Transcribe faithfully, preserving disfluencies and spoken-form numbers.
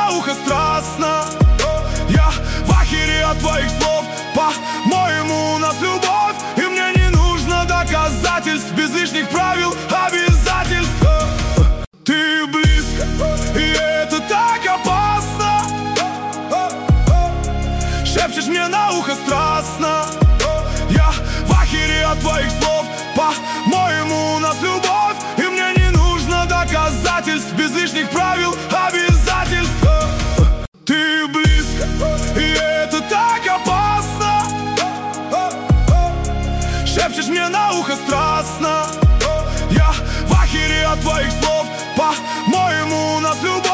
на ухо страстно. Я в ахере от твоих слов. По-моему, у нас любовь, и мне не нужно доказательств, без лишних правил, обязательств. Ты близко, и это так опасно. Шепчешь мне на ухо страстно. Я в ахере от твоих слов. По-моему, у нас любовь, и мне не нужно доказательств, без лишних правил, обязательств. Ты близко, и это так опасно. Шепчешь мне на ухо страстно. Я в ахере от твоих слов. По-моему, у нас любовь.